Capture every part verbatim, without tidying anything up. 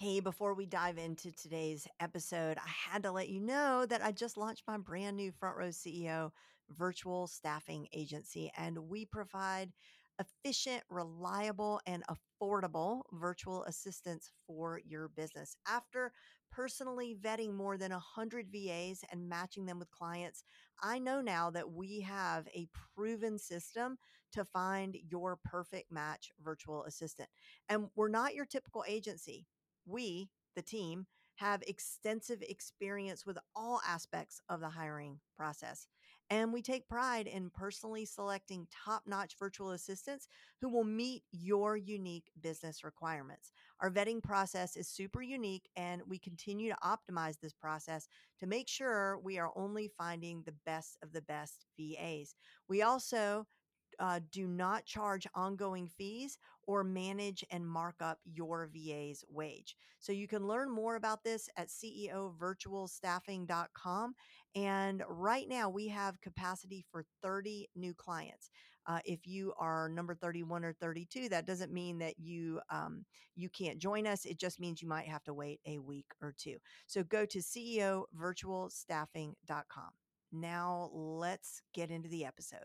Hey, before we dive into today's episode, I had to let you know that I just launched my brand new Front Row C E O virtual staffing agency, and we provide efficient, reliable, and affordable virtual assistance for your business. After personally vetting more than one hundred V As and matching them with clients, I know now that we have a proven system to find your perfect match virtual assistant. And we're not your typical agency. We, the team, have extensive experience with all aspects of the hiring process. And we take pride in personally selecting top notch virtual assistants who will meet your unique business requirements. Our vetting process is super unique, and we continue to optimize this process to make sure we are only finding the best of the best V As. We also uh, do not charge ongoing fees or manage and mark up your V A's wage. So you can learn more about this at C E O virtual staffing dot com. And right now we have capacity for thirty new clients. Uh, if you are number thirty-one or thirty-two, that doesn't mean that you um, you can't join us. It just means you might have to wait a week or two. So go to C E O virtual staffing dot com. Now let's get into the episode.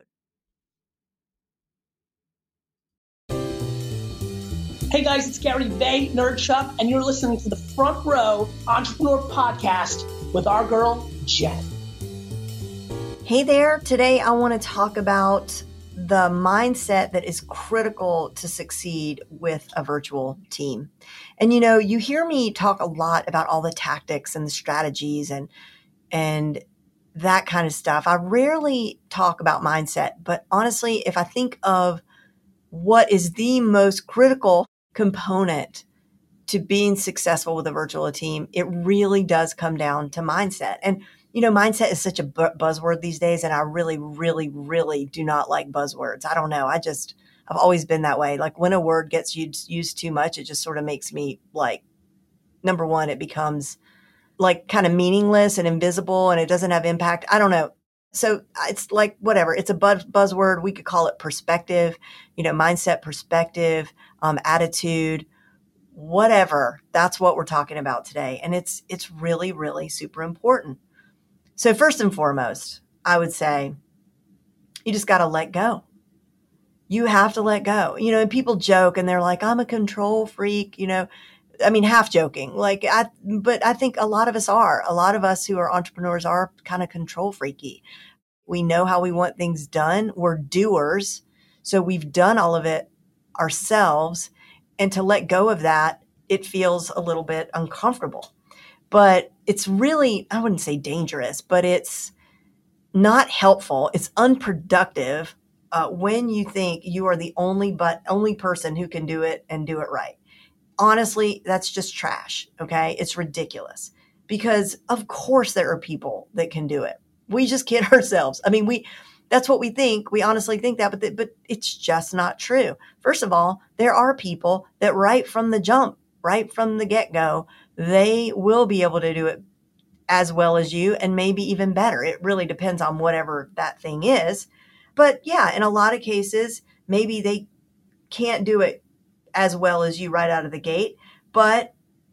Hey guys, it's Gary Vaynerchuk, and you're listening to the Front Row Entrepreneur Podcast with our girl, Jen. Hey there. Today I want to talk about the mindset that is critical to succeed with a virtual team. And you know, you hear me talk a lot about all the tactics and the strategies and and that kind of stuff. I rarely talk about mindset, but honestly, if I think of what is the most critical component to being successful with a virtual team, it really does come down to mindset. And, you know, mindset is such a bu- buzzword these days. And I really, really, really do not like buzzwords. I don't know. I just, I've always been that way. Like when a word gets used, used too much, it just sort of makes me like, number one, it becomes like kind of meaningless and invisible and it doesn't have impact. I don't know. So it's like, whatever, it's a buzz, buzzword. We could call it perspective, you know, mindset, perspective, um, attitude, whatever. That's what we're talking about today. And it's, it's really, really super important. So first and foremost, I would say you just got to let go. You have to let go, you know, and people joke and they're like, I'm a control freak, you know, I mean, half joking, like, I, but I think a lot of us are, a lot of us who are entrepreneurs are kind of control freaky. We know how we want things done. We're doers. So we've done all of it ourselves. And to let go of that, it feels a little bit uncomfortable, but it's really, I wouldn't say dangerous, but it's not helpful. It's unproductive uh, when you think you are the only, but only person who can do it and do it right. Honestly, that's just trash. Okay. It's ridiculous because of course there are people that can do it. We just kid ourselves. I mean, we, that's what we think. We honestly think that, but, the, but it's just not true. First of all, there are people that right from the jump, right from the get-go, they will be able to do it as well as you and maybe even better. It really depends on whatever that thing is. But yeah, in a lot of cases, maybe they can't do it as well as you right out of the gate. But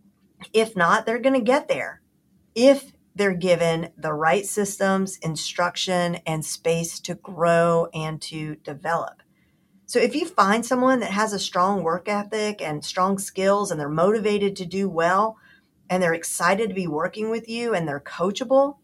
if not, they're going to get there if they're given the right systems, instruction, and space to grow and to develop. So if you find someone that has a strong work ethic and strong skills and they're motivated to do well and they're excited to be working with you and they're coachable,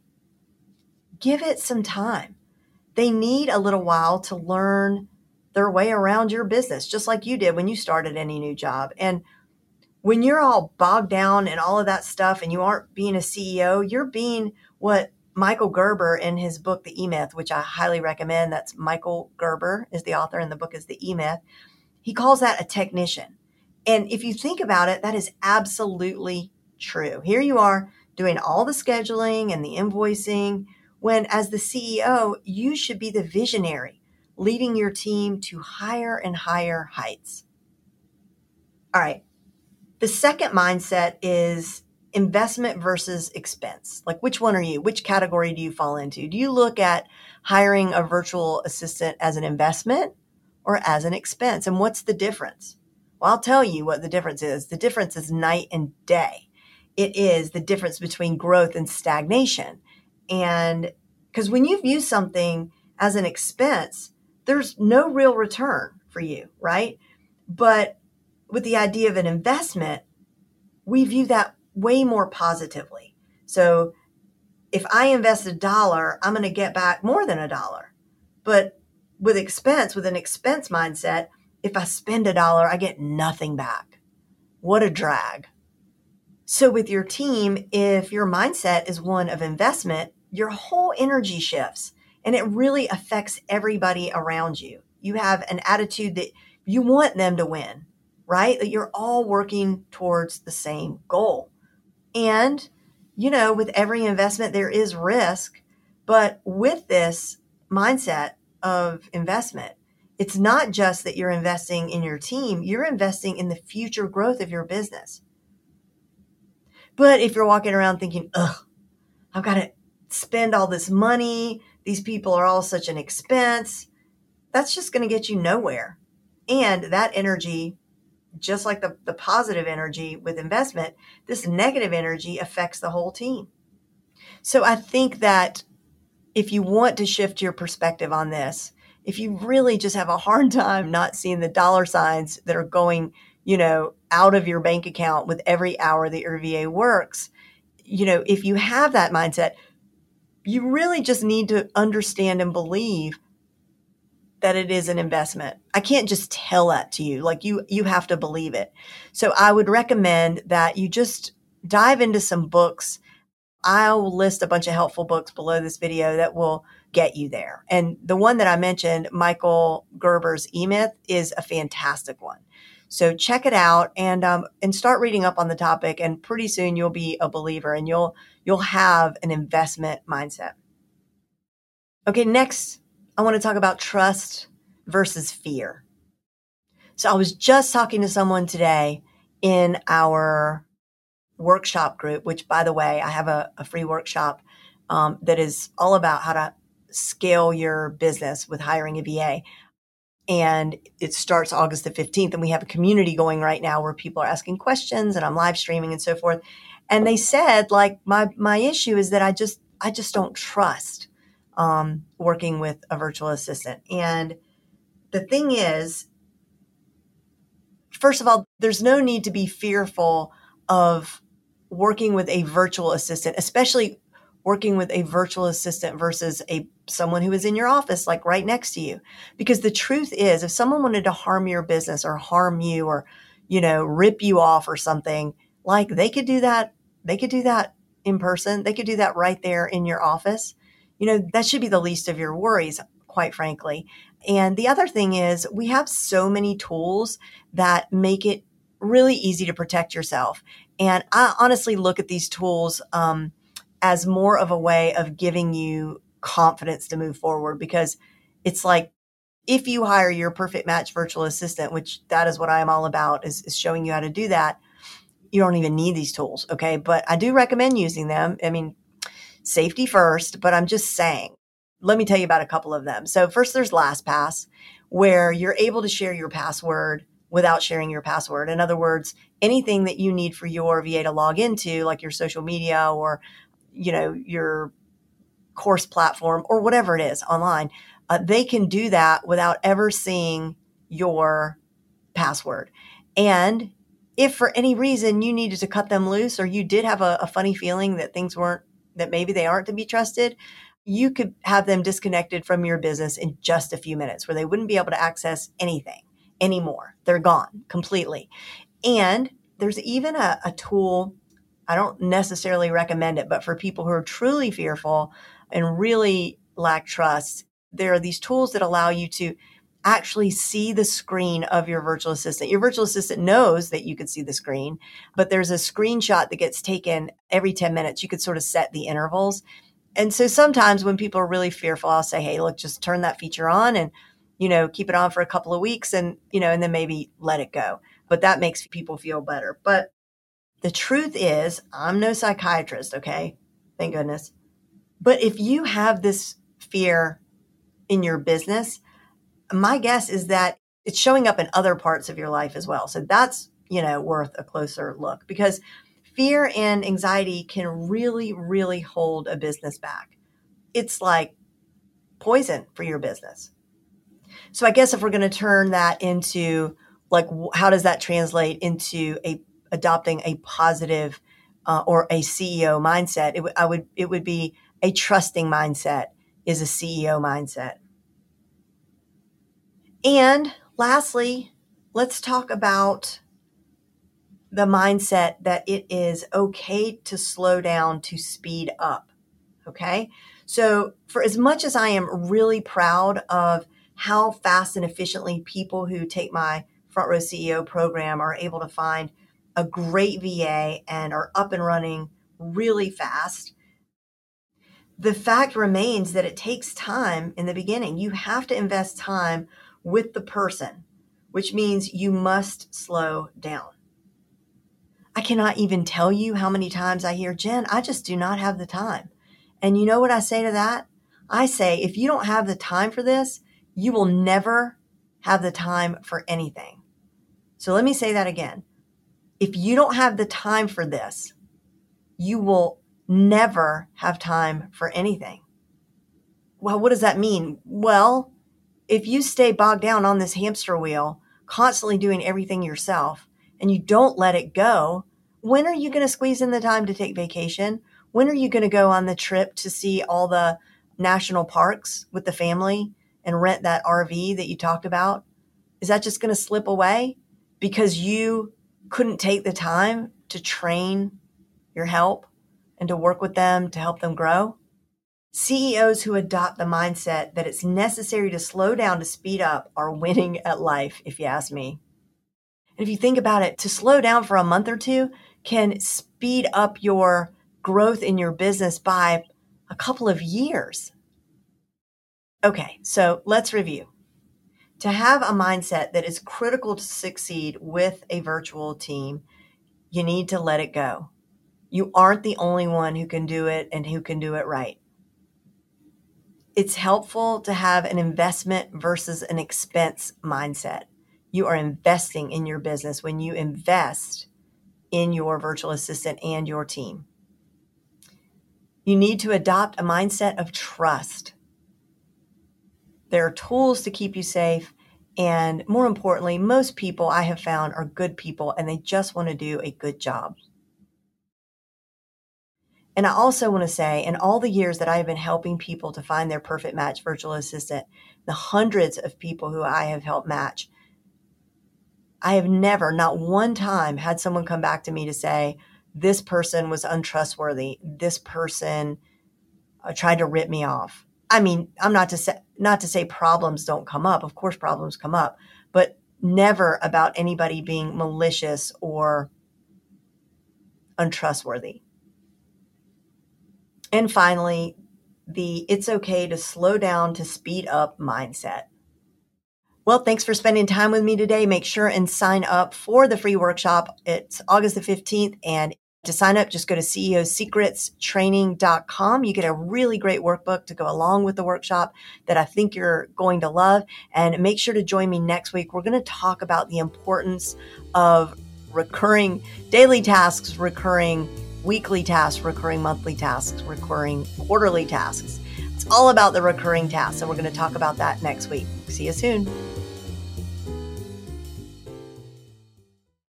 give it some time. They need a little while to learn their way around your business, just like you did when you started any new job. And when you're all bogged down in all of that stuff and you aren't being a C E O, you're being what Michael Gerber in his book, The E-Myth, which I highly recommend. That's Michael Gerber is the author and the book is The E-Myth. He calls that a technician. And if you think about it, that is absolutely true. Here you are doing all the scheduling and the invoicing when as the C E O, you should be the visionary, leading your team to higher and higher heights. All right. The second mindset is investment versus expense. Like, which one are you? Which category do you fall into? Do you look at hiring a virtual assistant as an investment or as an expense? And what's the difference? Well, I'll tell you what the difference is. The difference is night and day. It is the difference between growth and stagnation. And because when you view something as an expense, there's no real return for you, right? But with the idea of an investment, we view that way more positively. So if I invest a dollar, I'm going to get back more than a dollar. But with expense, with an expense mindset, if I spend a dollar, I get nothing back. What a drag. So with your team, if your mindset is one of investment, your whole energy shifts and it really affects everybody around you. You have an attitude that you want them to win, right? That you're all working towards the same goal. And, you know, with every investment, there is risk. But with this mindset of investment, it's not just that you're investing in your team, you're investing in the future growth of your business. But if you're walking around thinking, ugh, I've got to spend all this money, these people are all such an expense, that's just going to get you nowhere. And that energy, just like the, the positive energy with investment, this negative energy affects the whole team. So I think that if you want to shift your perspective on this, if you really just have a hard time not seeing the dollar signs that are going, you know, out of your bank account with every hour that your V A works, you know, if you have that mindset, you really just need to understand and believe that it is an investment. I can't just tell that to you. Like you, you have to believe it. So I would recommend that you just dive into some books. I'll list a bunch of helpful books below this video that will get you there. And the one that I mentioned, Michael Gerber's E-Myth, is a fantastic one. So check it out and um, and start reading up on the topic. And pretty soon you'll be a believer and you'll you'll have an investment mindset. Okay, next I want to talk about trust versus fear. So I was just talking to someone today in our workshop group, which, by the way, I have a, a free workshop um, that is all about how to scale your business with hiring a V A. And it starts August the fifteenth. And we have a community going right now where people are asking questions and I'm live streaming and so forth. And they said, like, my, my issue is that I just, I just don't trust um, working with a virtual assistant. And the thing is, first of all, there's no need to be fearful of working with a virtual assistant, especially working with a virtual assistant versus a someone who is in your office, like right next to you. Because the truth is, if someone wanted to harm your business or harm you or, you know, rip you off or something, like they could do that. They could do that in person. They could do that right there in your office. You know, that should be the least of your worries, quite frankly. And the other thing is we have so many tools that make it really easy to protect yourself. And I honestly look at these tools um, as more of a way of giving you confidence to move forward, because it's like if you hire your perfect match virtual assistant, which that is what I am all about, is, is showing you how to do that, you don't even need these tools. Okay. But I do recommend using them. I mean, safety first, but I'm just saying, let me tell you about a couple of them. So first there's LastPass, where you're able to share your password without sharing your password. In other words, anything that you need for your V A to log into, like your social media or, you know, your course platform or whatever it is online, uh, they can do that without ever seeing your password. And if for any reason you needed to cut them loose, or you did have a, a funny feeling that things weren't, that maybe they aren't to be trusted, you could have them disconnected from your business in just a few minutes, where they wouldn't be able to access anything anymore. They're gone completely. And there's even a, a tool, I don't necessarily recommend it, but for people who are truly fearful and really lack trust, there are these tools that allow you to actually see the screen of your virtual assistant. Your virtual assistant knows that you could see the screen, but there's a screenshot that gets taken every ten minutes. You could sort of set the intervals. And so sometimes when people are really fearful, I'll say, hey, look, just turn that feature on and, you know, keep it on for a couple of weeks and, you know, and then maybe let it go. But that makes people feel better. But the truth is, I'm no psychiatrist, okay? Thank goodness. But if you have this fear in your business, my guess is that It's showing up in other parts of your life as well. So that's, you know, worth a closer look, because fear and anxiety can really, really hold a business back. It's like poison for your business. So I guess if we're going to turn that into, like, how does that translate into a adopting a positive uh, or a C E O mindset? It, w- I would it would be a trusting mindset is a C E O mindset. And lastly, let's talk about the mindset that it is okay to slow down to speed up. Okay. So for as much as I am really proud of how fast and efficiently people who take my Front Row C E O program are able to find a great V A and are up and running really fast, the fact remains that it takes time in the beginning. You have to invest time with the person, which means you must slow down. I cannot even tell you how many times I hear, Jen, I just do not have the time. And you know what I say to that? I say, if you don't have the time for this, you will never have the time for anything. So let me say that again. If you don't have the time for this, you will never have time for anything. Well, what does that mean? Well, if you stay bogged down on this hamster wheel, constantly doing everything yourself, and you don't let it go, when are you going to squeeze in the time to take vacation? When are you going to go on the trip to see all the national parks with the family and rent that R V that you talked about? Is that just going to slip away because you couldn't take the time to train your help and to work with them to help them grow? C E Os who adopt the mindset that it's necessary to slow down to speed up are winning at life, if you ask me. And if you think about it, to slow down for a month or two can speed up your growth in your business by a couple of years. Okay, so let's review. To have a mindset that is critical to succeed with a virtual team, you need to let it go. You aren't the only one who can do it and who can do it right. It's helpful to have an investment versus an expense mindset. You are investing in your business when you invest in your virtual assistant and your team. You need to adopt a mindset of trust. There are tools to keep you safe. And more importantly, most people I have found are good people and they just want to do a good job. And I also want to say, in all the years that I have been helping people to find their perfect match virtual assistant, the hundreds of people who I have helped match, I have never, not one time, had someone come back to me to say, this person was untrustworthy. This person uh, tried to rip me off. I mean, I'm not to say, not to say problems don't come up. Of course, problems come up, but never about anybody being malicious or untrustworthy. And finally, the it's okay to slow down to speed up mindset. Well, thanks for spending time with me today. Make sure and sign up for the free workshop. It's August the fifteenth. And to sign up, just go to C E O secrets training dot com. You get a really great workbook to go along with the workshop that I think you're going to love. And make sure to join me next week. We're going to talk about the importance of recurring daily tasks, recurring weekly tasks, recurring monthly tasks, recurring quarterly tasks. It's all about the recurring tasks. And we're going to talk about that next week. See you soon.